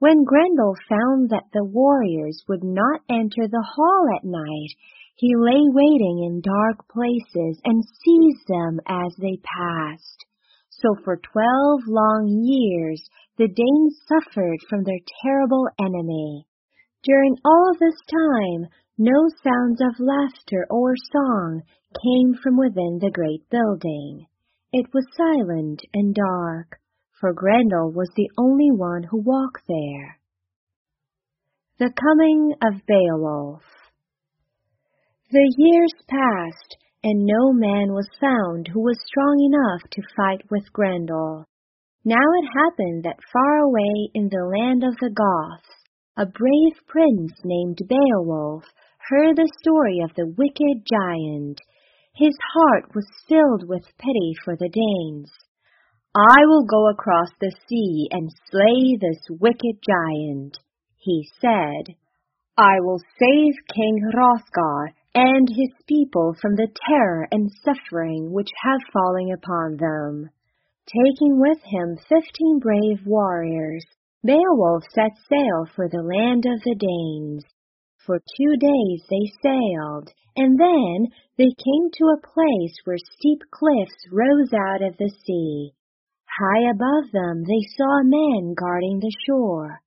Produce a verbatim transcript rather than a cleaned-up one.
When Grendel found that the warriors would not enter the hall at night, he lay waiting in dark places and seized them as they passed. So for twelve long years the Danes suffered from their terrible enemy. During all this time, no sounds of laughter or song came from within the great building. It was silent and dark, for Grendel was the only one who walked there. The Coming of Beowulf. The years passed, and no man was found who was strong enough to fight with Grendel. Now it happened that far away in the land of the Goths, a brave prince named Beowulf heard the story of the wicked giant. His heart was filled with pity for the Danes. "I will go across the sea and slay this wicked giant," he said. "I will save King Hrothgar and his people from the terror and suffering which have fallen upon them." Taking with him fifteen brave warriors, Beowulf set sail for the land of the Danes. For two days they sailed, and then they came to a place where steep cliffs rose out of the sea. High above them they saw men guarding the shore.